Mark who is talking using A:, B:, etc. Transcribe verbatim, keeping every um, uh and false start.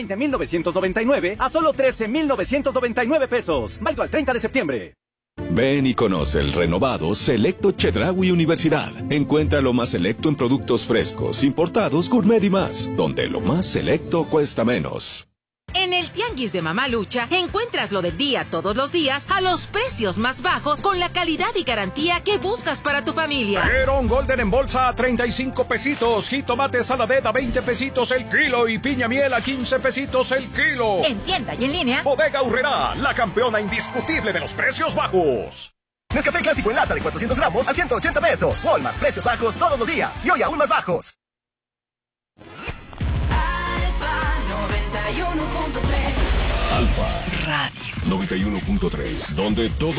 A: veinte mil novecientos noventa y nueve a solo trece mil novecientos noventa y nueve pesos. Válido al treinta de septiembre.
B: Ven y conoce el renovado Selecto Chedraui Universidad. Encuentra lo más selecto en productos frescos, importados, gourmet y más, donde lo más selecto cuesta menos.
C: En el Tianguis de Mamalucha encuentras lo del día todos los días a los precios más bajos con la calidad y garantía que buscas para tu familia.
D: Perón Golden en bolsa a treinta y cinco pesitos, jitomate saladet a veinte pesitos el kilo y piña miel a quince pesitos el kilo.
C: En tienda y en línea.
D: Bodega Aurrerá, la campeona indiscutible de los precios bajos.
E: Nescafé clásico en lata de cuatrocientos gramos a ciento ochenta pesos. Walmart, precios bajos todos los días y hoy aún más bajos.
B: Alfa Radio noventa y uno punto tres, donde todo